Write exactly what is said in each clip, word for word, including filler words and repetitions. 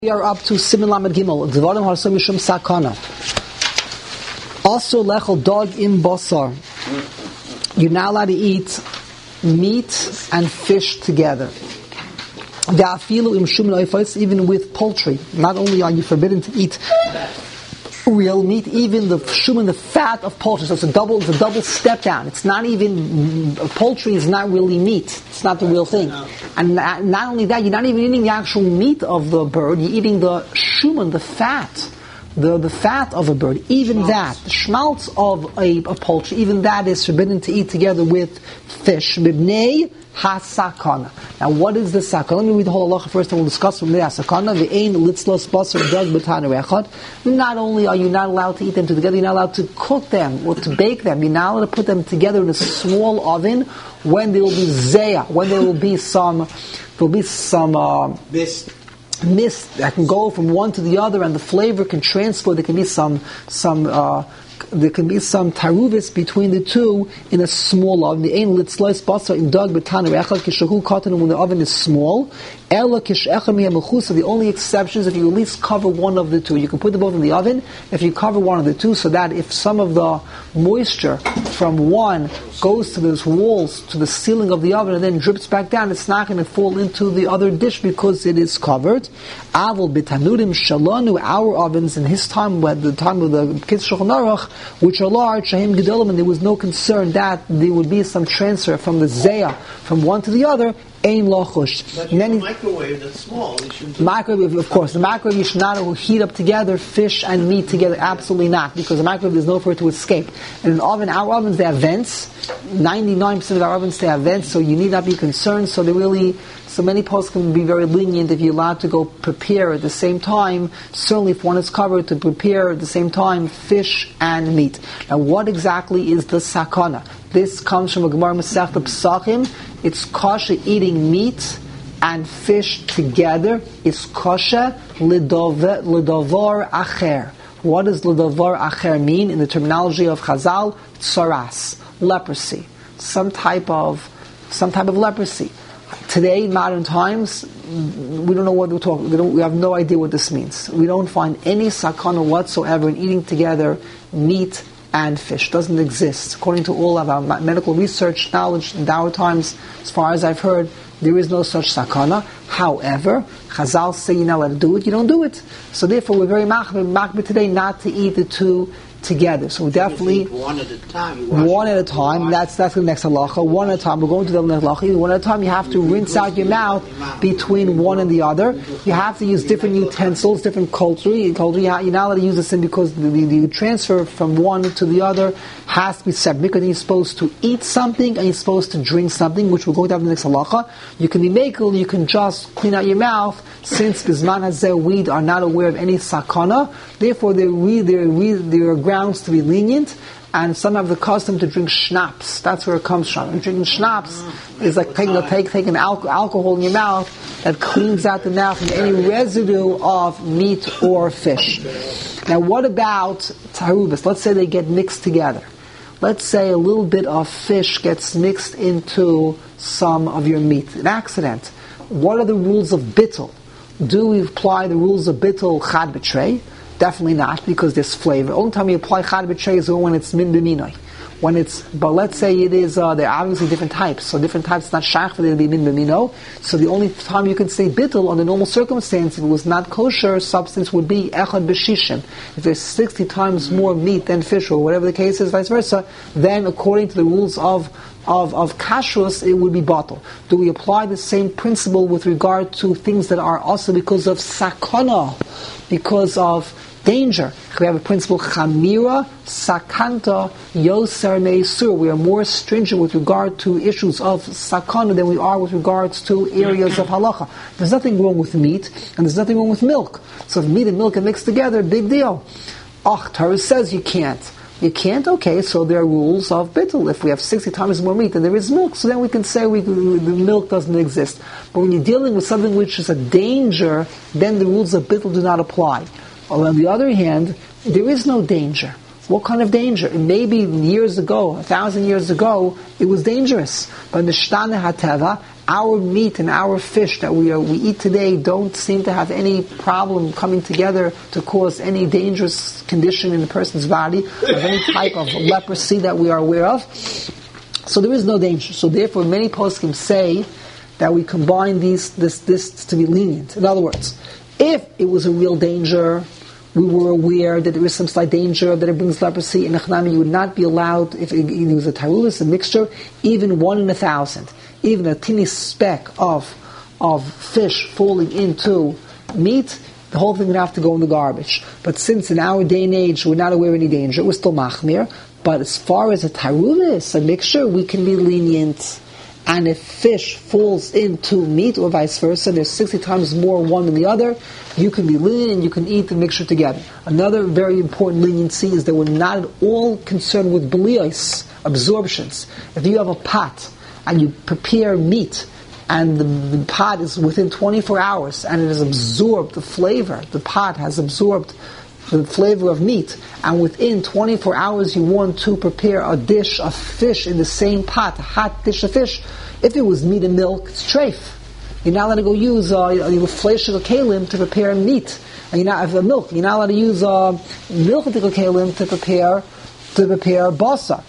We are up to Siman Lamed Gimel. Dvarim Harasam Mishum Sakana. Also, lechol dog im basar. You're not allowed to eat meat and fish together. Va'afilu im shum lo'ifos, even with poultry. Not only are you forbidden to eat real meat, even the shum and the fat of poultry. So it's a double, it's a double step down. It's not even poultry is not really meat. It's not the real thing. And not, not only that, you're not even eating the actual meat of the bird. You're eating the shuman, the fat, the the fat of a bird. Even schmaltz. that, the schmaltz of a, a poultry, even that is forbidden to eat together with fish. Mibnei hasakana. Now, what is the sakana? Let me read the whole halacha first, and we'll discuss from there. Sakana ve'ein litzlos basar dag b'tanu echad. Not only are you not allowed to eat them together, you're not allowed to cook them or to bake them. You're not allowed to put them together in a small oven when there will be zeya, when there will be some, there will be some uh, mist. mist that can go from one to the other, and the flavor can transfer. There can be some some. Uh, There can be some taruvis between the two in a small oven. The ein litzlois basar in dog b'tanu echad kishahu katan, when the oven is small. Ela kish'echad mihem mechusa. The only exception is if you at least cover one of the two. You can put them both in the oven if you cover one of the two, so that if some of the moisture from one goes to those walls, to the ceiling of the oven, and then drips back down, it's not going to fall into the other dish because it is covered. Avol b'tanurim shalanu, our ovens in his time, at the time of the Kitzur Shulchan Aruch, which are large, shahim gedolim, and there was no concern that there would be some transfer from the zeya from one to the other. Ein lochush. But in a microwave that's small, you shouldn't do microwave, of course. The microwave you should not heat up together fish and meat together. Absolutely not, because the microwave there's no for it to escape. And in an oven, our ovens they have vents. Ninety-nine percent of our ovens they have vents, so you need not be concerned. So they really, so many posts can be very lenient if you're allowed to go prepare at the same time. Certainly, if one is covered, to prepare at the same time fish and meat. Now, what exactly is the sakana? This comes from a Gemara Masechta Pesachim. It's kosher eating meat and fish together. It's kosher l'davar acher. What does l'davar acher mean in the terminology of Chazal? Tsaras, leprosy, some type of some type of leprosy. Today, in modern times, we don't know what we're talking. We, don't, we have no idea what this means. We don't find any sakana whatsoever in eating together meat and fish. Doesn't exist. According to all of our medical research knowledge in our times, as far as I've heard, there is no such sakana. However, Chazal say you're not allowed to do it, you don't do it. So therefore, we're very machmir today not to eat the two together. So we definitely one at a time. One at a time. That's that's the next halacha. One at a time. We're going to the next halacha. One at a time. You have to rinse out your mouth between one and the other. You have to use different utensils, different cutlery. Cutlery. You're not allowed to use this in because the, the, the transfer from one to the other has to be separate. Because you're supposed to eat something and you're supposed to drink something, which we're going to have in the next halacha. You can be makel. You can just clean out your mouth. Since Bisman Hazeh we are not aware of any sakana, therefore there there there are grounds to be lenient, and some have the custom to drink schnapps. That's where it comes from. And drinking schnapps is like taking a, take, taking al- alcohol in your mouth that cleans out the mouth from any residue of meat or fish. Now, what about tarubas? Let's say they get mixed together. Let's say a little bit of fish gets mixed into some of your meat. An accident. What are the rules of bittul? Do we apply the rules of bittul chad b'trei? Definitely not, because there's flavor. Only time you apply chad b'trei is when it's min b'minoi. When it's, but let's say it is, uh, there are obviously different types. So different types, it's not shaykh for there to be min b'mino. So the only time you can say bittul under normal circumstance, if it was not kosher substance, would be echad b'shishim. If there's sixty times more meat than fish, or whatever the case is, vice versa, then according to the rules of Of, of kashrus, it would be bottle. Do we apply the same principle with regard to things that are also because of sakana, because of danger? We have a principle, chamira, sakanta, yoser meisur. We are more stringent with regard to issues of sakana than we are with regards to areas of halacha. There's nothing wrong with meat, and there's nothing wrong with milk. So if meat and milk are mixed together, big deal. Ach, Torah says you can't. You can't, okay, so there are rules of bittul. If we have sixty times more meat than there is milk, so then we can say we, the milk doesn't exist. But when you're dealing with something which is a danger, then the rules of bittul do not apply. Or on the other hand, there is no danger. What kind of danger? Maybe years ago, a thousand years ago, it was dangerous. But Mishtana Hateva, our meat and our fish that we are, we eat today don't seem to have any problem coming together to cause any dangerous condition in the person's body, of any type of leprosy that we are aware of. So there is no danger. So therefore, many poskim say that we combine these this this to be lenient. In other words, if it was a real danger, we were aware that there is some slight danger that it brings leprosy, in Echnami you would not be allowed, if it, it was a tarulis, a mixture, even one in a thousand, even a teeny speck of of fish falling into meat, the whole thing would have to go in the garbage. But since in our day and age we're not aware of any danger, we're still machmir. But as far as a tarulis, a mixture, we can be lenient. And if fish falls into meat or vice versa, there's sixty times more one than the other, you can be lenient and you can eat the mixture together. Another very important leniency is that we're not at all concerned with blios, absorptions. If you have a pot and you prepare meat and the, the pot is within twenty-four hours and it has absorbed the flavor, the pot has absorbed the flavor of meat, and within twenty-four hours you want to prepare a dish of fish in the same pot, a hot dish of fish. If it was meat and milk, it's treif. You're not allowed to go use uh, flesh of kalim to prepare meat. And you're not uh, milk. You're not allowed to use uh, milk of kalim to prepare to prepare basa.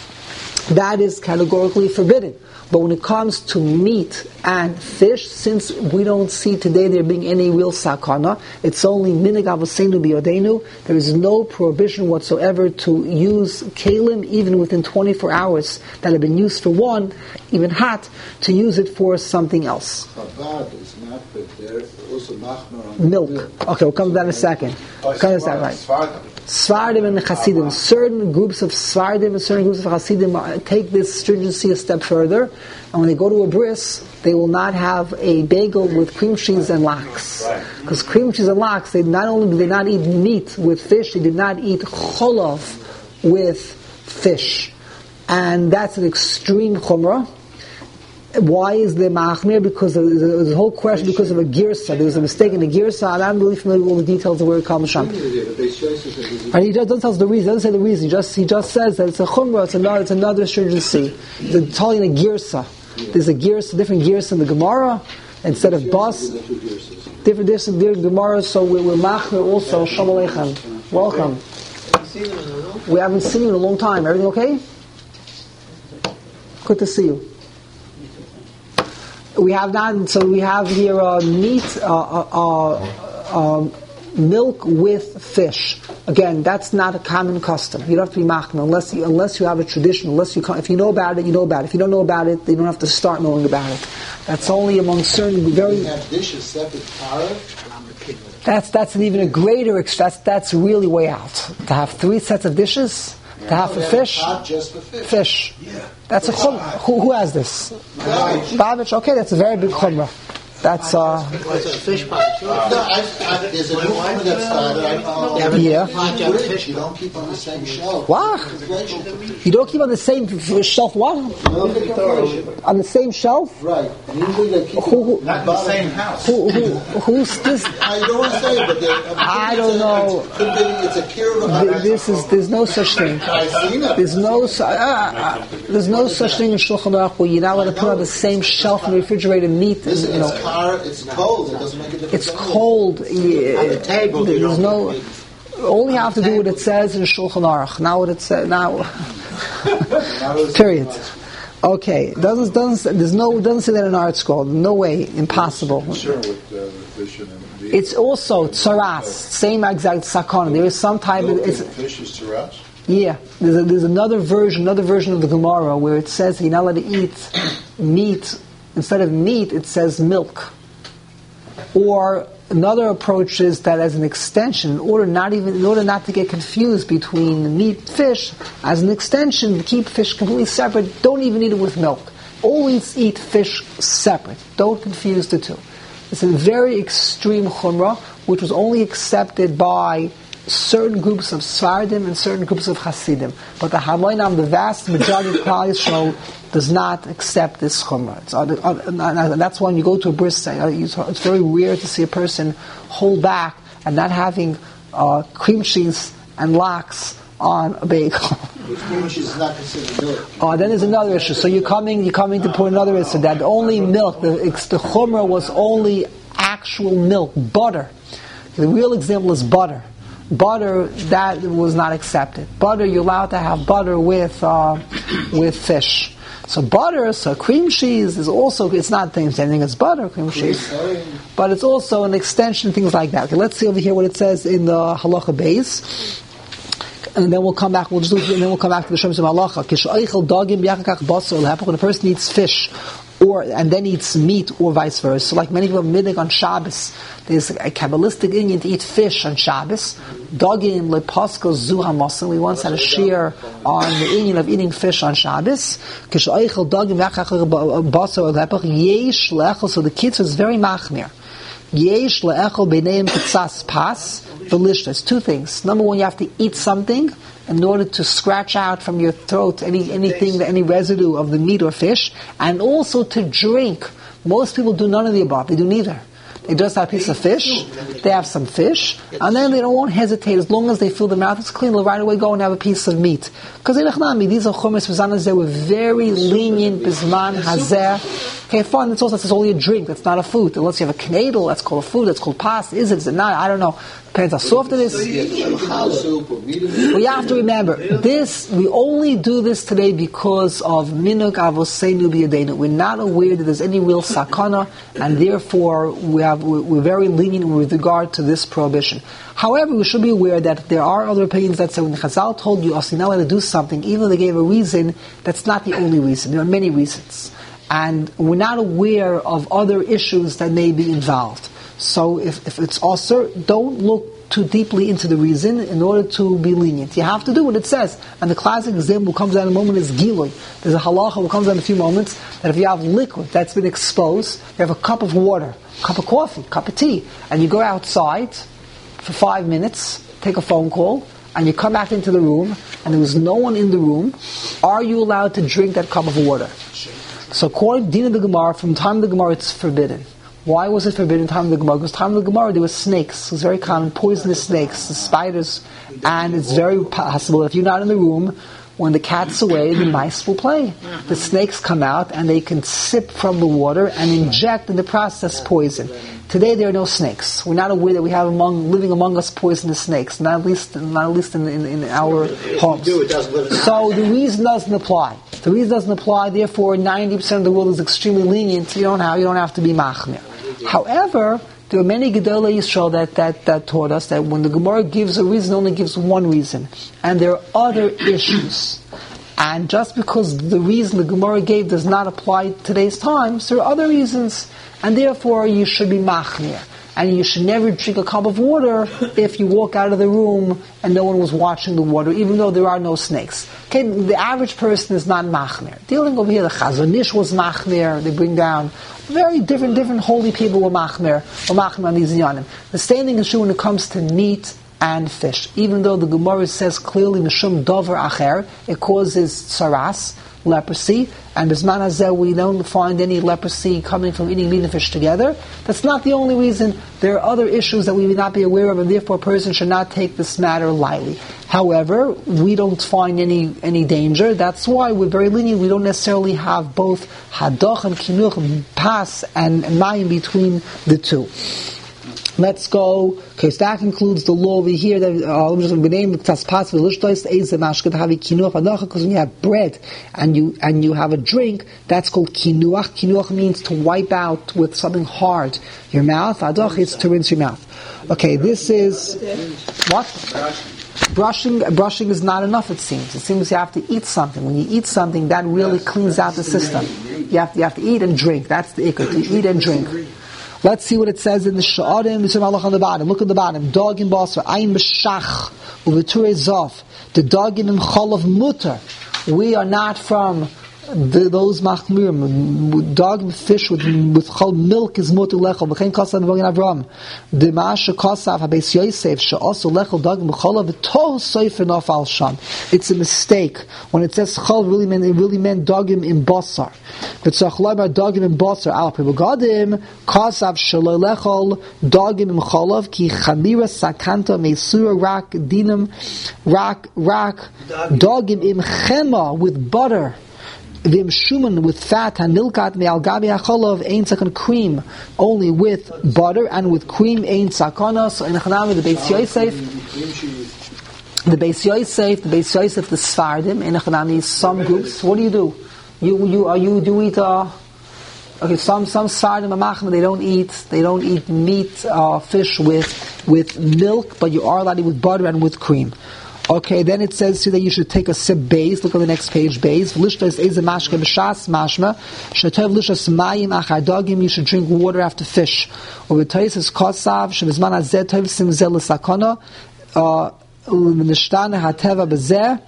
That is categorically forbidden. But when it comes to meat and fish, since we don't see today there being any real sakana, it's only minig avosenu biyodenu. There is no prohibition whatsoever to use kalim even within twenty-four hours that have been used for one, even hot, to use it for something else. Chabad is not, but they're also machmer on milk. Okay, we'll come to that in a second. We'll come to that, right. Svardim and Hasidim. Certain groups of Svardim and certain groups of Hasidim take this stringency a step further, and when they go to a bris, they will not have a bagel with cream cheese and lax. Because cream cheese and lax, they not only do they not eat meat with fish, they did not eat cholov with fish. And that's an extreme chumrah. Why is there machmir? Because there's a whole question because of a girsa. There was a mistake in the girsa. I'm not really familiar with all the details of where it comes from. And he just doesn't tell us the reason. He doesn't say the reason. He just he just says that it's a chumrah. It's another it's another stringency. It's telling a girsa. There's a girsa, different girsa in the Gemara instead of bas. Different different Gemara. So we're, we're machmir also. Shalom aleichem. Welcome. We haven't seen you in a long time. Everything okay? Good to see you. We have not, so we have here uh, meat, uh, uh, uh, um, milk with fish. Again, that's not a common custom. You don't have to be machmir unless you, unless you have a tradition. Unless you, if you know about it, you know about it. If you don't know about it, you don't have to start knowing about it. That's only among certain very. We have dishes separate para. That's that's an even a greater. That's that's really way out. To have three sets of dishes. To have for fish? Just for fish. Fish. Yeah. That's a chumrah. Who, who has this? Babich. Okay, that's a very big chumrah. That's uh. What's a fish pot? No, I, I, there's a new one that started. I follow. Yeah. You don't keep on the same shelf. What? You don't keep on the same shelf. What? On the same shelf? Right. Usually they keep who, who, not in the same house. Who, who, who's this? I don't want to say it, but I don't know. It's a kirva. This is there's no such thing. I've seen it. There's no uh, uh, there's no such thing in Shulchan Aruch where you're not allowed to put on the same shelf in the refrigerated meat. Listen, you know. it's car, it's cold. It doesn't make a difference. It's cold. Yeah, On the table, there's no. Only have to do what it says in Shulchan Aruch. Now what it says now. Period. Okay, doesn't doesn't there's no doesn't say that in Art Scroll. No way, impossible. It's also tsaras, same exact sakana. There is some type of it's, fish is tsaras. Yeah, there's a, there's another version, another version of the Gemara where it says you're not allowed to eat meat. Instead of meat, it says milk. Or another approach is that as an extension, in order not even in order not to get confused between meat and fish, as an extension to keep fish completely separate, don't even eat it with milk. Always eat fish separate. Don't confuse the two. It's a very extreme chumrah, which was only accepted by certain groups of Svardim and certain groups of Hasidim. But the Hamoinam, the vast majority of Klal Yisrael, does not accept this chumrah. It's other, other, and that's why when you go to a bris, it's very rare to see a person hold back and not having uh, cream cheese and lax on a bagel. Which is not considered milk. Oh, then there's another issue. So you're coming, you're coming to put another issue that only milk, the, it's, the chumrah was only actual milk, butter. The real example is butter. Butter, that was not accepted. Butter, you're allowed to have butter with uh, with fish. So butter, so cream cheese is also, it's not the same thing as butter, cream cheese, but it's also an extension, things like that. Okay, let's see over here what it says in the halacha base. And then we'll come back, we'll just do it, and then we'll come back to the Shem's halacha. When a person eats fish, or and then eats meat, or vice versa. So like many people have midig on Shabbos, there's a Kabbalistic Indian to eat fish on Shabbos. Dogim lepasko zu hamasim. We once had a shir on the Indian of eating fish on Shabbos. Kishoichel dogim basar lepach yesh lechel. So the kids is very machmir. Yesh leechel b'neim ketzas pas v'lishta. It's two things. Number one, you have to eat something in order to scratch out from your throat any anything, any residue of the meat or fish, and also to drink. Most people do none of the above. They do neither. They just have a piece of fish, they have some fish, and then they don't won't hesitate as long as they feel the mouth is clean, they'll right away go and have a piece of meat. Because these are chumis v'zanas, they were very lenient, bisman, hazeh. Okay, fine, that's also, that's all you drink, that's not a food. Unless you have a knedel, that's called a food, that's called pas, is it, is it not, I don't know. Depends how soft it is. But you have to remember, this, we only do this today because of minuk avoseinu b'yadeinu. We're not aware that there's any real sakana, and therefore we have, we're very lenient with regard to this prohibition. However, we should be aware that there are other opinions that say when Chazal told you, you're not allowed to do something, even though they gave a reason, that's not the only reason. There are many reasons. And we're not aware of other issues that may be involved. So if, if it's also, don't look too deeply into the reason in order to be lenient. You have to do what it says. And the classic example comes out in a moment is gilui. There's a halacha that comes out in a few moments that if you have liquid that's been exposed, you have a cup of water, a cup of coffee, a cup of tea, and you go outside for five minutes, take a phone call, and you come back into the room, and there was no one in the room, are you allowed to drink that cup of water? So according to Din of the Gemara, from the time of the Gemara it's forbidden. Why was it forbidden in time of the Gemara? Because time of the Gemara there were snakes. It was very common, poisonous snakes, the spiders, and it's very possible if you're not in the room, when the cat's away, the mice will play. The snakes come out and they can sip from the water and inject in the process poison. Today there are no snakes. We're not aware that we have among living among us poisonous snakes, not at least not at least in, in, in our homes. So the reason doesn't apply. The reason doesn't apply. Therefore, ninety percent of the world is extremely lenient. You don't have you don't have to be machmir. However, there are many Gedolei Yisrael that, that, that taught us that when the Gemara gives a reason, it only gives one reason. And there are other issues. And just because the reason the Gemara gave does not apply to today's times, there are other reasons. And therefore, you should be machmir. And you should never drink a cup of water if you walk out of the room and no one was watching the water, even though there are no snakes. Okay, the average person is not machmir. Dealing over here, the Chazon Ish was machmir. They bring down very different, different holy people were machmir, were machmir on these yanim. The same thing is true when it comes to meat and fish. Even though the Gemara says clearly, Mishum Dover Acher, it causes saras, leprosy, and Bisman Hazeh we don't find any leprosy coming from eating meat and fish together. That's not the only reason. There are other issues that we would not be aware of, and therefore a person should not take this matter lightly. However, we don't find any any danger. That's why we're very lenient. We don't necessarily have both hadoch and kinuch, pas and mayim between the two. Let's go. Okay, so that concludes the law over here. That because when you have bread and you and you have a drink, that's called kinuach. Kinuach means to wipe out with something hard your mouth. Adoch is to rinse your mouth. Okay, this is what? Brushing, brushing is not enough. It seems. It seems you have to eat something. When you eat something, that really cleans out the system. You have to, you have to eat and drink. That's the ikar. To eat and drink. Let's see what it says in the Sha'arim. It's on the bottom. Look at the bottom. Dog in basar. Ayin b'shach. Uveture zof. The dog in chalav mutter. We are not from The, those machmirim, dog, fish with with chol milk is mutu lechol. V'chein kosav b'bagin Avram. The ma'asher kosav habeis Yosef she'osu lechol dog b'cholav v'toh soifer nofal sham. It's a mistake when it says chol. Really meant it really meant dogim in basar. V'tzach loibar dogim in basar al pribugadim kosav shelo lechol dogim in cholav ki chamira sakanta meisura rak dinam rak rak dogim im chema with butter. Vim shuman with fat hanilkat me'al gabi hacholov ein sakon cream only with butter and with cream ein sakona. So in Hanami the Beis Yosef, the Beis Yosef, the Beis Yosef, the Sfardim in Hanami some groups. What do you do? You you are you do eat uh okay some some Sfardim amachma they don't eat they don't eat meat uh, fish with with milk, but you are allowed to eat with butter and with cream. Okay, then it says here that you should take a sip base. Look on the next page, base. V'lishtas eze mashke b'shas mashma. Shetov lishas mayim achar dogim. You should drink water after fish. Or v'toyis is kosav shemizman hazeh tov sim zeh l'sakona. V'nishtana hateva b'zeh.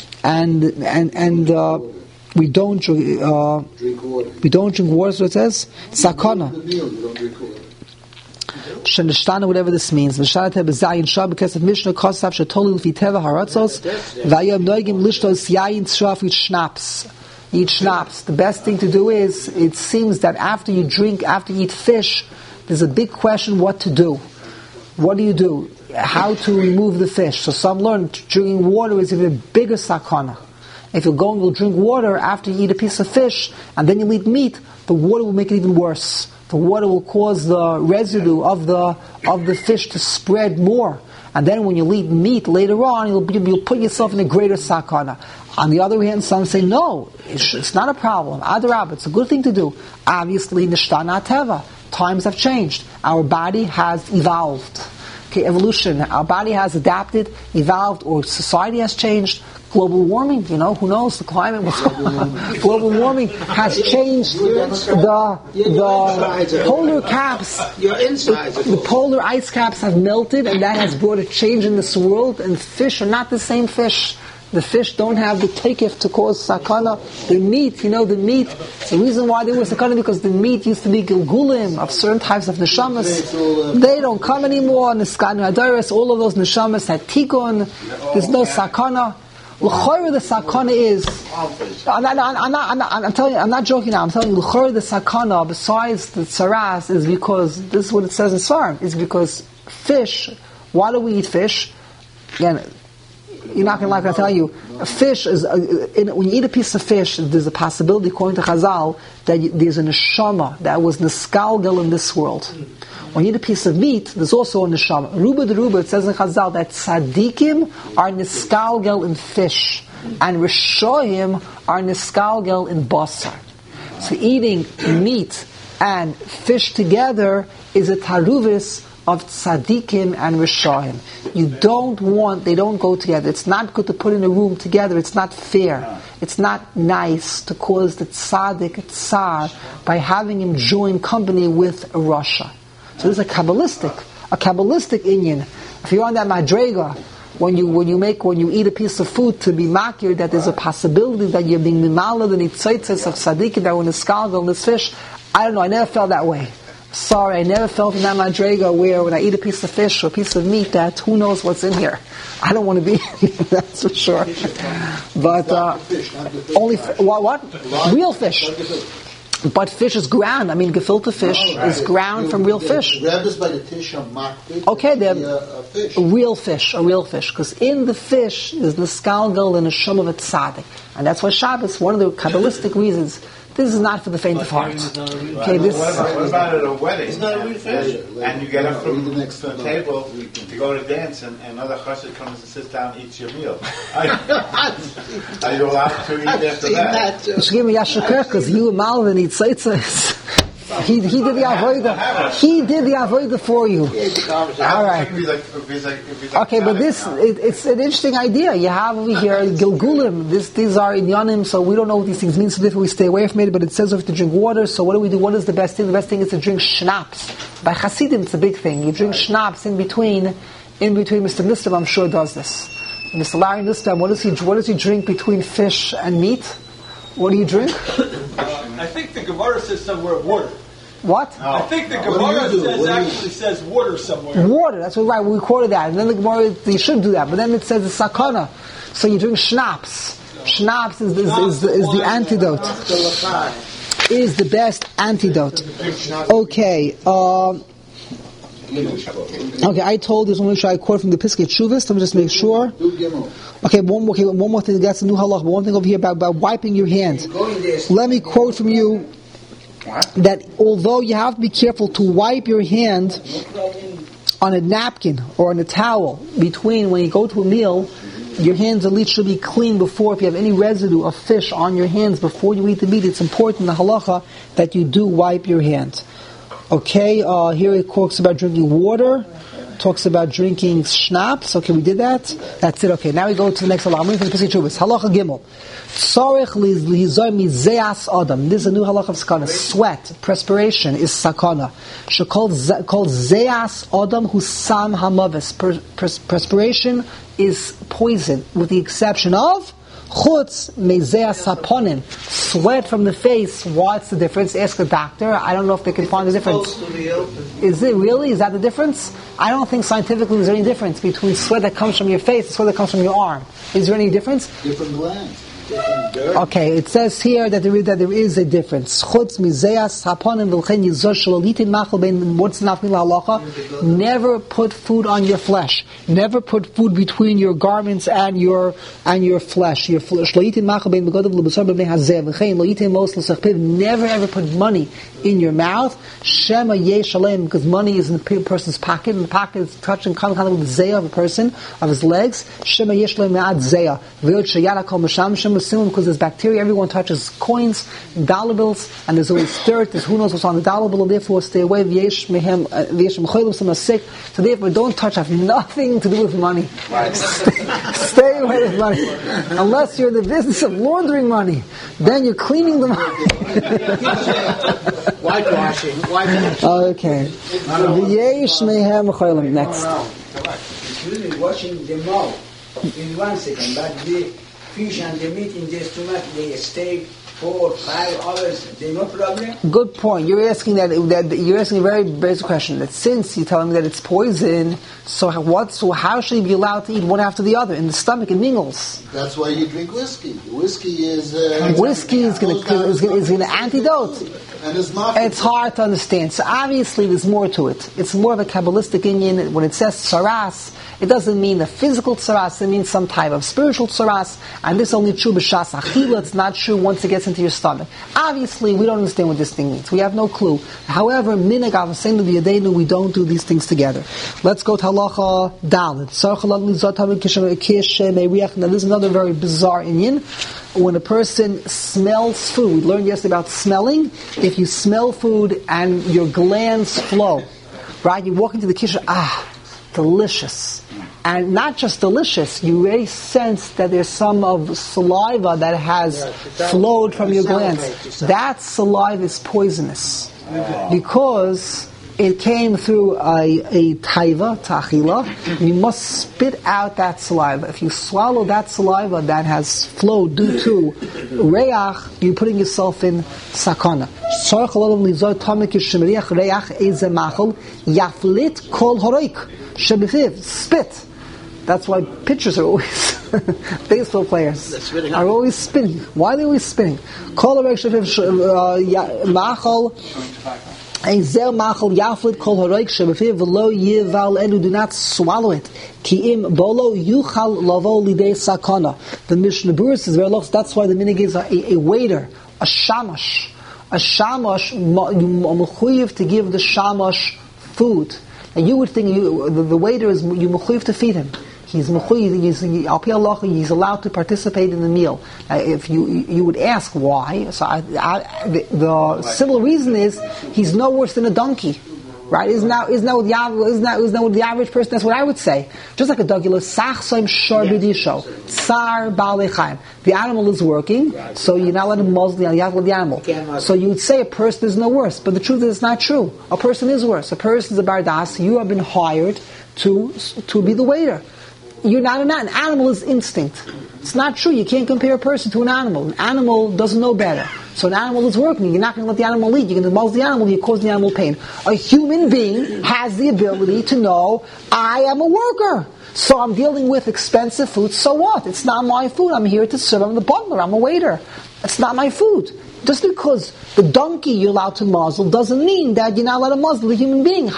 And and and uh, we don't drink. Uh, Drink water. we don't drink water. So it says sakona. The meal, you don't drink water. Shenashtana, whatever this means. V'shanat bezayin shah because of Mishnah kosav shetoli l'fi teva haratzos v'ayam noigim lishtos yayin tzraf eat schnapps. Eat schnapps. The best thing to do is, it seems that after you drink, after you eat fish, there's a big question what to do. What do you do? How to remove the fish? So some learn drinking water is even a bigger sakana. If you're going to drink water after you eat a piece of fish and then you eat meat, the water will make it even worse. The water will cause the residue of the of the fish to spread more. And then when you eat meat later on, you'll, you'll put yourself in a greater sakana. On the other hand, some say, no, it's, it's not a problem. Adarab, it's a good thing to do. Obviously, nishtana teva. Times have changed. Our body has evolved. Okay, evolution. Our body has adapted, evolved, or society has changed. Global warming, you know, who knows, the climate was global warming has changed the the polar caps. Your insides. The, the polar ice caps have melted, and that has brought a change in this world, and fish are not the same fish. The fish don't have the takeif to cause sakana. The meat, you know, the meat, the reason why they were sakana because the meat used to be gilgulim of certain types of neshamas. They don't come anymore. Niskanu Adaris, all of those neshamas had tikun. There's no sakana. L'chorah the sakana is. I'm not, I'm, not, I'm, not, I'm telling you. I'm not joking now. I'm telling you. L'chorah the sakana, besides the tsaras, is because this is what it says in Svarim. Is because fish. Why do we eat fish? Again, you're not going to like what I tell you. A fish is uh, in, when you eat a piece of fish, there's a possibility, according to Chazal, that you, there's a neshama that was neskalgel in this world. When you eat a piece of meat, there's also a neshama. Ruba de Ruba, it says in Chazal that tzadikim are niskalgel in fish, and rishoyim are niskalgel in basar. So eating meat and fish together is a taruvis of tzadikim and rishoyim. You don't want, they don't go together. It's not good to put in a room together. It's not fair. It's not nice to cause the tzaddik a tsar by having him join company with a rasha. So this is a kabbalistic, a kabbalistic inyan. If you're on that madrega, when you when you make when you eat a piece of food to be makir, that there's a possibility that you're being mimalad and itzaitzes of tzaddikim that were in the skalgal and this fish. I don't know. I never felt that way. Sorry, I never felt in that madrega where when I eat a piece of fish or a piece of meat that who knows what's in here. I don't want to be that's for sure. But uh, only what what real fish. But fish is ground. I mean, gefilte fish oh, right. is ground from real fish. Okay, they're uh, fish. a real fish, a real fish. Because in the fish is the skalgal and the shum of a tzaddik. And that's why Shabbos, one of the Kabbalistic reasons, this is not for the faint of heart. Okay, this. What about, what about at a wedding? It's not a real fish. And, and you get up from the next the table to go to dance, and another chassid comes and sits down and eats your meal. Are you, are you allowed to eat after that? You should give me yashakir because you and Malvin eat tzaitzes. He he did the avodah. He did the avodah for you. All right. Okay, but this it, it's an interesting idea. You have over here gilgulim. This these are inyanim, so we don't know what these things mean. So therefore, we stay away from it. But it says we have to drink water. So what do we do? What is the best thing? The best thing is to drink schnapps. By Hasidim, it's a big thing. You drink schnapps in between. In between, Mister Nistam, I'm sure does this. Mister Larry Nistam, what does he what does he drink between fish and meat? What do you drink? Uh, I think the Gemara says somewhere water. What? No. I think the What do Gemara you do? says What do you- actually says water somewhere. Water. That's what right. We quoted that, and then the Gemara you should do that. But then it says the sakana, so you drink schnapps. Schnapps is, is, is, is, is the antidote. Is the best antidote. Okay. Um, okay. I told this one. I quote from the Piskei Teshuvos. Let me just make sure. Okay. One more. Okay, one more thing. That's a new halach. But one thing over here about, about wiping your hand. Let me quote from you. That although you have to be careful to wipe your hand on a napkin or on a towel between when you go to a meal, your hands at least should be clean before. If you have any residue of fish on your hands before you eat the meat, it's important in the halacha that you do wipe your hand. Okay, uh, here it talks about drinking water, talks about drinking schnapps. Okay, we did that. That's it. Okay, now we go to the next halacha. I'm going to the Piskei Teshuvos. Halacha Gimel. Tzorech lizor mizeas adam. This is a new halacha of sakana. Sweat, perspiration is sakana. She called called zeas adam husam hamavis. Perspiration is poison, with the exception of chutz mezeas saponim. Sweat from the face. What's the difference? Ask the doctor. I don't know if they can find the difference. Is it really? Is that the difference? I don't think scientifically there's any difference between sweat that comes from your face and sweat that comes from your arm. Is there any difference? Different glands. Okay, it says here that there is, that there is a difference. Chutz mizeas haponim v'lchen yizor shalolitin machal bein what's nafmin la'halacha. Never put food on your flesh. Never put food between your garments and your and your flesh. Your shalolitin machal bein begodav l'basar b'bnei hazeh v'chein lo'itin mos l'sachpiv. Never ever put money in your mouth. Shema yesh shalem, because money is in the person's pocket, and the pocket is touching contact with the zeh of a person, of his legs. Shema yesh shalem me'ad zeh. V'yot sheyara kol masham shem because there's bacteria. Everyone touches coins, dollar bills, and there's always dirt. There's who knows what's on the dollar bill, and therefore stay away. V'yesh mehem, v'yesh mecholim, some are sick. So therefore, don't touch. Have nothing to do with money. Right. Stay, stay away with money, unless you're in the business of laundering money. Then you're cleaning the money. Whitewashing. Whitewashing. Okay. V'yesh mehem mecholim. Next. Excuse me, washing the mouth in one second, but the fish and the meat in the stomach, they stay four, five hours, they no problem? Good point. You're asking that, that you're asking a very basic question. That since you're telling me that it's poison, so how, what? So how should you be allowed to eat one after the other in the stomach? It mingles. That's why you drink whiskey. Whiskey is uh, whiskey is going to is going to antidote. And it's not. It's hard to understand. So obviously, there's more to it. It's more of a Kabbalistic Indian. When it says tsaras, it doesn't mean a physical tsaras. It means some type of spiritual tsaras. And this is only true b'shas achila. It's not true once it gets into your stomach. Obviously, we don't understand what this thing means. We have no clue. However, minhag avosenu v'yadeinu, we don't do these things together. Let's go to halacha dalet. Now, this is another very bizarre Indian. When a person smells food, we learned yesterday about smelling. If you smell food and your glands flow, right? You walk into the kitchen, ah, delicious. And not just delicious, you already sense that there's some of saliva that has flowed from your glands. That saliva is poisonous. Because it came through a, a taiva, ta'achila. You must spit out that saliva. If you swallow that saliva that has flowed due to reach, you're putting yourself in sakana. Spit. That's why pitchers are always, baseball players are always spinning. Why are they always spinning? Do not swallow it. The Mishnah Berurah says very long. That's why the minhag is a, a waiter, a shamash. A shamash, you are mechuyev to give the shamash food. And you would think you, the, the waiter is you mechuyev to feed him. He's mechuyev. He's al pi halacha. He's allowed to participate in the meal. Uh, if you you would ask why, so I, I, the, the simple reason is he's no worse than a donkey, right? Isn't that isn't that what the isn't that, isn't that what the average person? That's what I would say. Just like a dog, sachsoim shor b'disho tsar ba'alei chaim. The animal is working, so you're not letting him muzzle the animal. The animal. So you would say a person is no worse, but the truth is it's not true. A person is worse. A person is a bardas. You have been hired to to be the waiter. You're not an, an animal is instinct. It's not true. You can't compare a person to an animal. An animal doesn't know better. So an animal is working. You're not going to let the animal eat. You're going to muzzle the animal. You're causing the animal pain. A human being has the ability to know, I am a worker. So I'm dealing with expensive food. So what? It's not my food. I'm here to serve. I'm the butler. I'm a waiter. It's not my food. Just because the donkey you're allowed to muzzle doesn't mean that you're not allowed to muzzle a human being.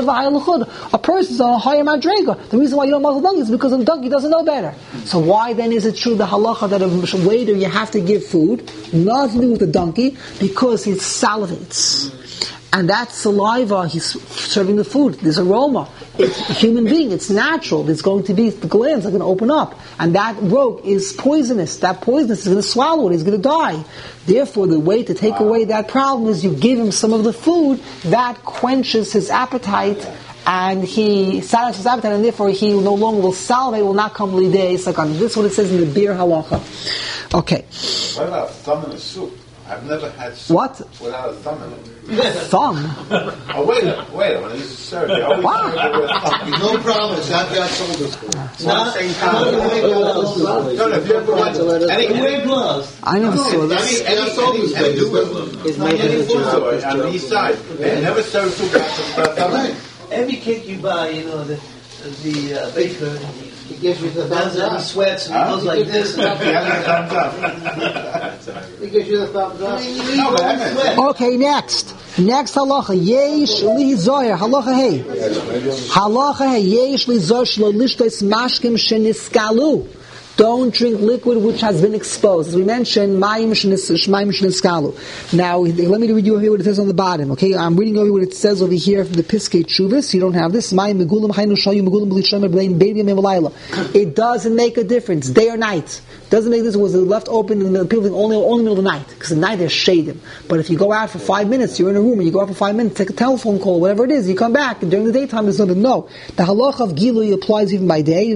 A person's on a higher madrega. The reason why you don't muzzle donkeys is because the donkey doesn't know better. So why then is it true the halacha that a waiter you have to give food? Nothing to do with the donkey, because he salivates. And that saliva, he's serving the food. There's aroma. It's a human being. It's natural. There's going to be, the glands are going to open up. And that rogue is poisonous. That poisonous is going to swallow it. He's going to die. Therefore, the way to take away that problem is you give him some of the food that quenches his appetite, and he satisfies his appetite, and therefore he no longer will salivate, will not come lidei sakan. This is what it says in the beer halacha. Okay. What about thumb in a soup? I've never had soup What? without a thumb in it. Thumb? Oh, wait a minute, wait a minute. This is served. They always What? serve it with a thumb. No problem, it's not that sold us for. It's not the same time. No, no, if you ever went to any, any, I never saw any, this. any, any, any, any food store on the east side, they never serve soup without a thumb in it. Every cake you buy, you know, the the uh, baker, he, He gives you the thumbs he up. sweats and he goes like this. He has a thumbs up. He gives you the thumbs up. No, but I meant, Okay, next. Next halacha. Yesh li zoyer. Halacha hey. Halacha hey. Yesh li zoyer shlo lishtos mashkim sheniskalu. Don't drink liquid which has been exposed. As we mentioned, mayim sheniskalu. Now, let me read you over here what it says on the bottom. Okay, I'm reading over what it says over here from the Piskei Teshuvos. You don't have this. Mayim megulim haynu shayu megulim b'lishem b'lein beivim mevalayla. It doesn't make a difference, day or night. Doesn't make this was left open in the people think only only middle of the night, because at night there's shade. But if you go out for five minutes, you're in a room and you go out for five minutes, take a telephone call, whatever it is, you come back and during the daytime there's nothing. No, the halacha of gilui applies even by day.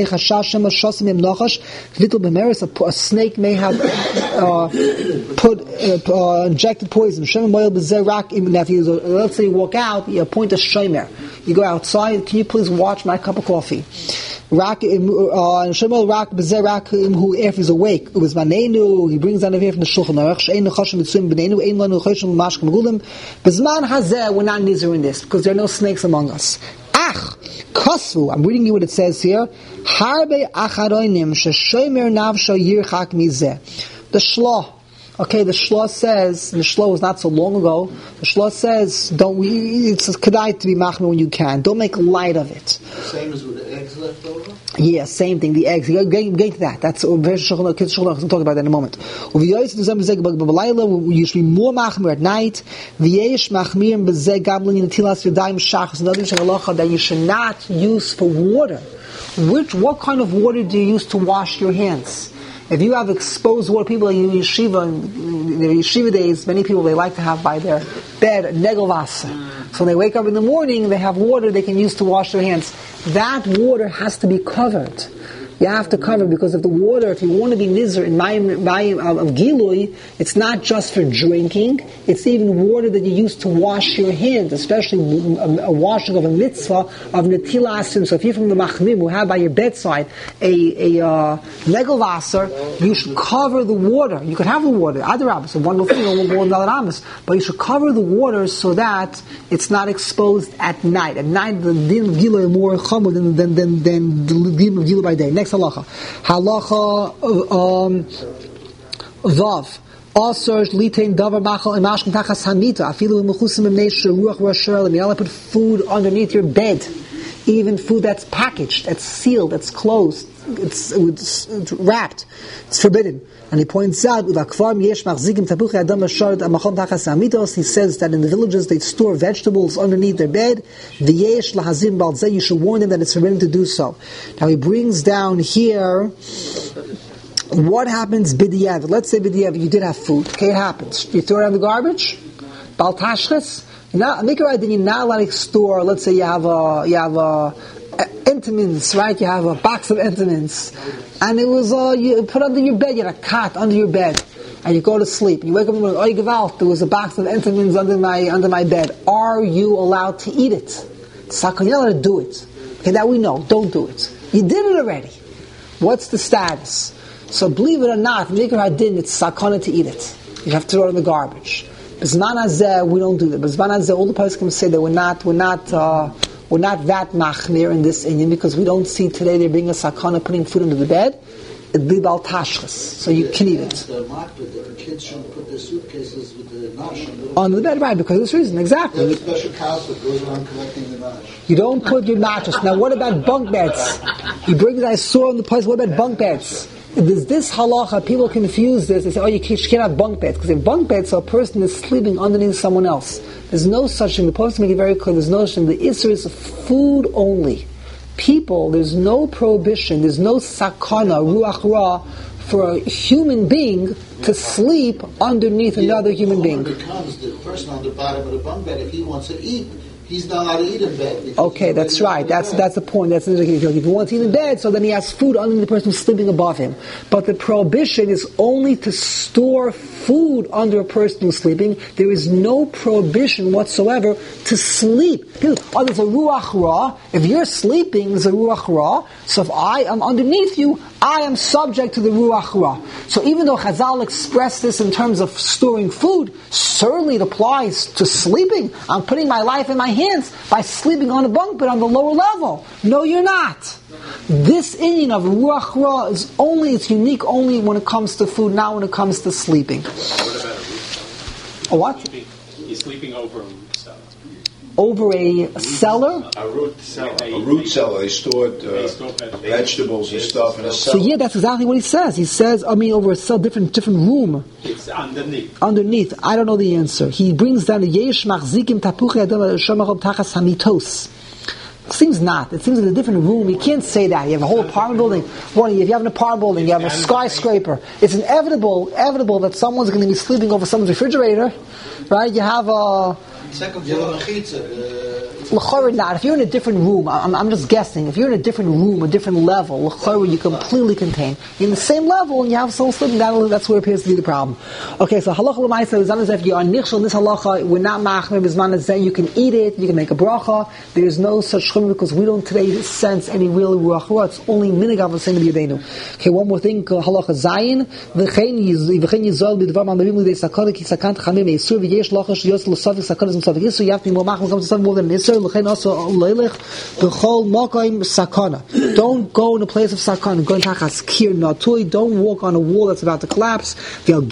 Little bemeris, a, a snake may have uh, put uh, uh, injected poison. Let's say you walk out, you appoint a shomer. You go outside. Can you please watch my cup of coffee? Rak Shemuel Rak Bezerak who if he's awake. It was Manenu. He brings down the here from the Shulchan Aruch. Shein Nechashim Mitzvim B'neinu Ein Lanu Choshem Mashkem Gulim. Bezman Hazeh, we're not nizer in this because there are no snakes among us. Ach Kosvu. I'm reading you what it says here. Harbe Acharoinim Sheshomer Navsho Yirchak Mizeh. The Shloh. Okay, the Shloh says, and the Shloh was not so long ago, the Shloh says, don't we, it's kedai to be machmir when you can. Don't make light of it. Same as with the eggs left over? Yeah, same thing, the eggs. Get, get, get to that. That's, we'll talk about that in a moment. You should be more machmir at night. That you should not use for water. Which, what kind of water do you use to wash your hands? If you have exposed water, people in yeshiva, in the yeshiva days, many people, they like to have by their bed negelvasser. So when they wake up in the morning, they have water they can use to wash their hands. That water has to be covered. You have to cover, because if the water, if you want to be nizer in mayim, mayim of, of gilui, it's not just for drinking, it's even water that you use to wash your hands, especially a, a washing of a mitzvah of netila asim. So if you're from the machmim who have by your bedside a, a uh, negelvasser, you should cover the water. You could have the water, adarab, it's a wonderful thing, but you should cover the water so that it's not exposed at night. At night, the din of gilui is more chamur than, than, than, than the din of gilui by day. Next halacha. Halacha um, Vav. Also, litain davar machal imashkin tachas hamita. Afilu mechusim emnei ruach rasherel. You're allowed to put food underneath your bed, even food that's packaged, that's sealed, that's closed, it's, it's, it's wrapped. It's forbidden. And he points out, he says that in the villages they store vegetables underneath their bed. You should warn them that it's forbidden to do so. Now he brings down here, what happens b'diavad? Let's say b'diavad, you did have food. Okay, it happens. You throw it in the garbage? Bal tashchis? Now, make it right, then you're not allowed to store, let's say you have a, you have a, Entenmann's, right? You have a box of Entenmann's, and it was uh, you put under your bed. You had a cot under your bed, and you go to sleep. You wake up in the morning. Oh, you give out. There was a box of Entenmann's under my under my bed. Are you allowed to eat it? Sakon, you're not allowed to do it. Okay, that we know. Don't do it. You did it already. What's the status? So believe it or not, Mikra Hadin, it's sakana to eat it. You have to throw it in the garbage. B'zman hazeh, we don't do that. B'zman hazeh, all the poskim say that we're not, we're not, uh, we're not that machmir in this Indian because we don't see today they're being a sakana putting food under the bed. It'd be bal tashchas, so you can eat it. The market, the kids shouldn't put their suitcases with the nash on the bed, right? Because of this reason, exactly. There's a special house that goes around collecting the nash. You don't put your mattress. Now, what about bunk beds? You bring that I saw in the place. What about bunk beds? There's this halacha. People confuse this. They say, "Oh, you can't have bunk beds," because if bunk beds, so a person is sleeping underneath someone else. There's no such thing. The Prophet make it very clear. There's no such thing. The Isser is food only. People, there's no prohibition. There's no sakana ruach ra for a human being to sleep underneath yeah, another human being. Becomes the person on the bottom of the bunk bed if he wants to eat. He's not allowed to eat in bed. Okay, that's right. That's that's the point. That's the indication. If he wants to eat in bed, so then he has food under the person who's sleeping above him. But the prohibition is only to store food under a person who's sleeping. There is no prohibition whatsoever to sleep. Oh, there's a ruach ra. If you're sleeping, there's a ruach ra. So if I am underneath you, I am subject to the ruach ra. So even though Chazal expressed this in terms of storing food, certainly it applies to sleeping. I'm putting my life in my hands by sleeping on a bunk bed on the lower level. No, you're not. This Indian of ruach ra is only, it's unique only when it comes to food, not when it comes to sleeping. What about a root? A what? He's sleeping over a root cellar. Over a cellar? A root cellar. A root cellar. They stored uh, vegetables and stuff in a cellar. So yeah, that's exactly what he says. He says, I mean, over a cell, different different room. It's underneath. Underneath. I don't know the answer. He brings down the yesh machzikim tapuchi adam shemachom tachas hamitos. Seems not. It seems in a different room. You can't say that. You have a whole apartment building. One, if you have an apartment building, you have a skyscraper. It's inevitable, inevitable that someone's going to be sleeping over someone's refrigerator, right? You have a. Second floor, L'chorah not. If you're in a different room, I'm, I'm just guessing. If you're in a different room, a different level, l'chorah you completely contain. You're in the same level, and you have someone sleeping. That, that's where it appears to be the problem. Okay, so halacha l'maisa is as if you are nichshel in this halacha. We're not machmer b'zman hazeh. You can eat it. You can make a bracha. There is no such chumrah because we don't today sense any real ruach ra. It's only minhag avosenu b'yadeinu. Okay, one more thing. Halacha zayin v'chein v'chein yizol b'dvar ma'amrim l'dei sakana ki sakant chamim eisur v'yesh lachash yos l'savik sakana z'msavik yisur. You have to be more machmer comes to something more than an isur. Don't go in a place of sakana. Go in tachas kir natui. Don't walk on a wall that's about to collapse. Don't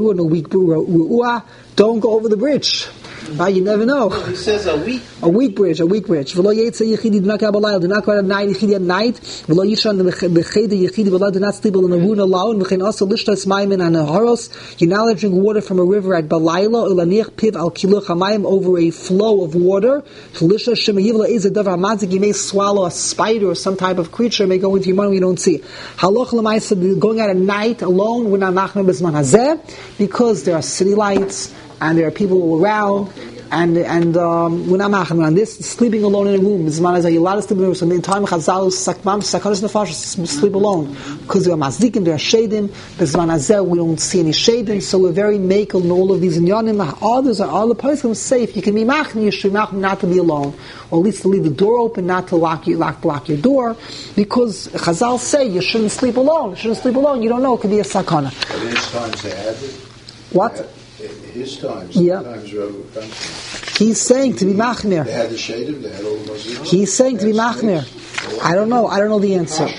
go over the bridge. Right, you never know. He says a weak, a weak bridge, a weak bridge. Do not go at night, yechidi at night. V'lo yishan b'cheda yechidi v'lo do not sleep in a room alone. V'chein also lishtas mayim and a haros. You're not allowed to drink water from a river at balayla. Ulanich piv al kiluch hamayim over a flow of water. Lishtas shemahivla is a davar mazik. You may swallow a spider or some type of creature. It may go into your mouth. You don't see. Haloch l'maisa going out at night alone. We're not machmer b'zman hazeh because there are city lights. And there are people around, and and um, we're not machmer on this. Sleeping alone in a room is man as a lot of sleeping in a room. So in time Chazal sakmam sakaros nefash sleep alone because there are mazdikim, there are shadim. B'zman hazeh we don't see any shadim, so we're very makel in all of these inyanim. Others are all the poskim say if you can be machmer, you should machmer not to be alone, or at least to leave the door open, not to lock you lock block your door, because Chazal say you shouldn't sleep alone. You shouldn't sleep alone. You don't know it could be a sakana. But in his times they had it. What? In his times, yeah. Times he's saying to be machmir. They had the shadim, they had all the He's saying to be machmir. I don't know. I don't know the answer.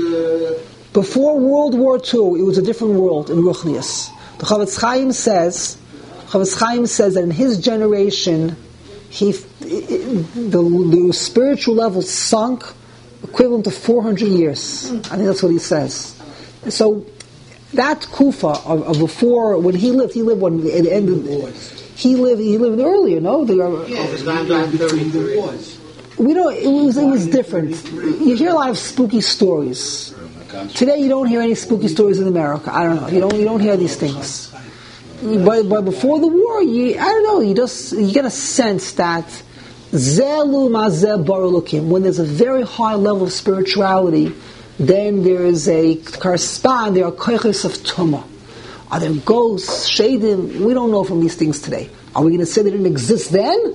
Before World War Two, it was a different world in Ruchnius. The Chavetz Chaim says, Chavetz Chaim says that in his generation, he the, the spiritual level sunk equivalent to four hundred years. I think that's what he says. So. That Kufa of, of before when he lived, he lived when at the end of he lived he lived earlier. No, there are, yeah, it was nine thirty-three. We don't. It was it was different. You hear a lot of spooky stories. Today, you don't hear any spooky stories in America. I don't know. You don't you don't hear these things. But, but before the war, you I don't know. You just you get a sense that zelu mazeh barulokim when there's a very high level of spirituality. Then there is a correspond. There are koiches of tumah. Are there ghosts, shadim? We don't know from these things today. Are we going to say they didn't exist then?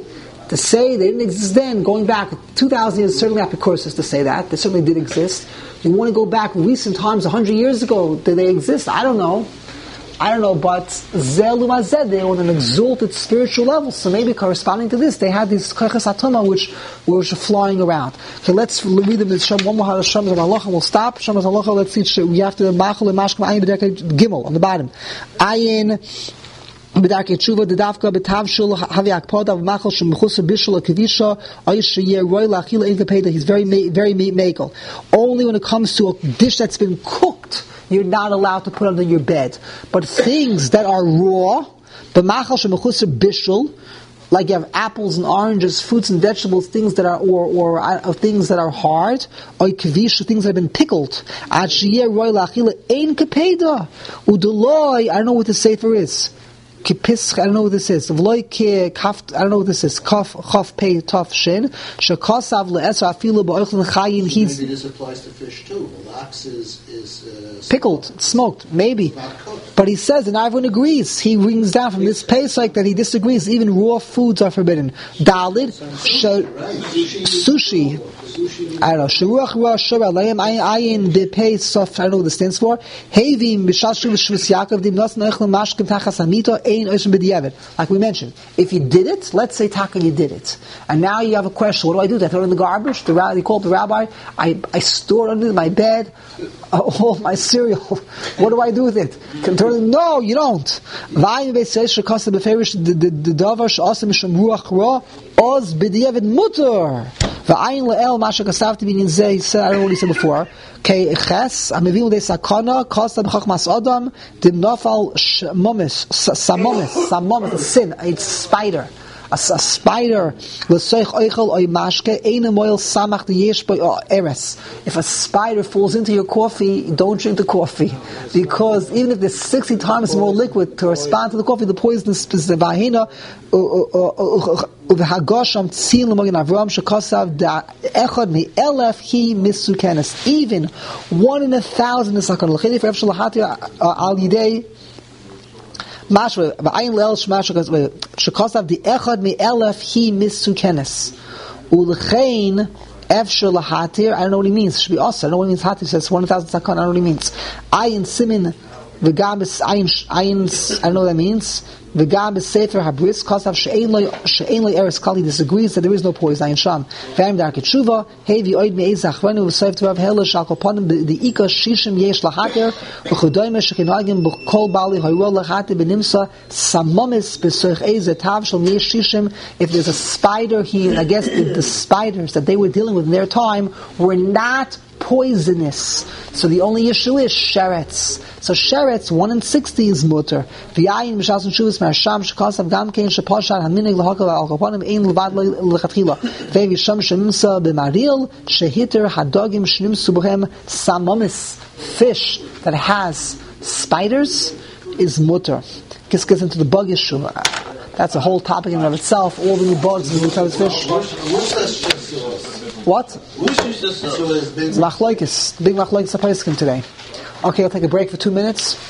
To say they didn't exist then, going back two thousand years, certainly Epicurus to say that. They certainly did exist. You want to go back recent times, one hundred years ago, did they exist? I don't know. I don't know, but Zelu Mazed, they were on an exalted spiritual level, so maybe corresponding to this, they had these Kochas Atoma which were flying around. Okay, let's read them in Shem, one more Hashem of Allah, and we'll stop. Shem of Allah, let's see, we have to Machal and Mashkim Ayin B'derkei Gimel, on the bottom. Ayin B'derkei Tshuva, the Davka, B'tavshul, Havi Akpoda, Machal, Shem Mechusar, Bishul, Kavisha, Ayish Sheyeh, Roy, Lachila, Ein Kapeda, he's very, very mekel. Only when it comes to a dish that's been cooked, you're not allowed to put under your bed. But things that are raw, b'machal shemechusar bishul, like you have apples and oranges, fruits and vegetables, things that are or or uh, things that are hard, or kavish, things that have been pickled. Ad sheyeh roy la'achila ein kapeda udoloi. I don't know what the sefer is. Kipisch, I don't know what this is. V'loi ke kaf, I don't know what this is. Kaf chaf pei taf shin. Shekasav le'esra afilu ba'oichlin chayin. He's maybe this applies to fish too. The ox is is uh, pickled, smoked, maybe. But he says, and everyone agrees. He brings down from this Pesach that he disagrees. Even raw foods are forbidden. Dalid, sushi. I don't know. Sharuach ra shura leim ayin de pei sof. I don't know what this stands for. Hevim b'shal shuv shvus Yaakov dim nos noichlin mashkim tachas amito ein oishim b'diavad. Like we mentioned, if you did it, let's say taka you did it, and now you have a question. What do I do? I throw it in the garbage. The rabbi, they called the rabbi. I I store it under my bed. Uh, all my cereal. What do I do with it? No, you don't. Vayin beisesh shekasa beferish the the the davar she'asem mishum ruach ra oz b'diavad mutar. Va'ayin le'el masha kasavti b'nin zeh. He said, I don't know what he said before. Kei ches amevim de sakana kasa b'chachmas adam dim nafal shmomis samomis samomis a sin, a spider. A, a spider, if a spider falls into your coffee, don't drink the coffee, because even if there's sixty times more liquid to respond to the coffee, the poison is the vahina. Even one in a thousand is sakana. Mashra, v'ayin le'el shmashra, shekosav the echad me'elef he misukenes. U'lechein efshir lahatir, I don't know what he means. It should be also, I don't know what he means. Hatir says one thousand sakon, I don't know what he means. Ayin simin, v'gam, ayin, ayin, I don't know what that means. V'gam b'sefer habris, kosav she'ein lo, she'ein lo eres kali, disagrees that there is no poison, ayin sham. V'ayim darke tshuva, hevi oid me'ez achvenu, v'soif t'rav hela, shal koponim, the ika shishim yesh lahatir, v'chodoyme shechinagim, b'kol bali, hoyro lahatir, b'nimsa, samomis, b'soich ez, etav shal yesh shishim. If there's a spider, he, I guess the, the spiders that they were dealing with in their time were not poisonous. So the only issue is sheretz. So sheretz, one in sixty is mutter. V'yayin b'shas m'shuvas ma'asham shekasav gam kein shepashar haminig l'hakav al-kaponim ein l'vad l'chatchila. Ve'vi sham shenimsa b'maril shehiter hadogim shenimsu b'hem samomis. Fish that has spiders is mutter. This gets into the bug issue. That's a whole topic in and of itself. All the new bugs and new types of fish. What? Machlokes. Big machlokes apeskim today. Okay, I'll take a break for two minutes.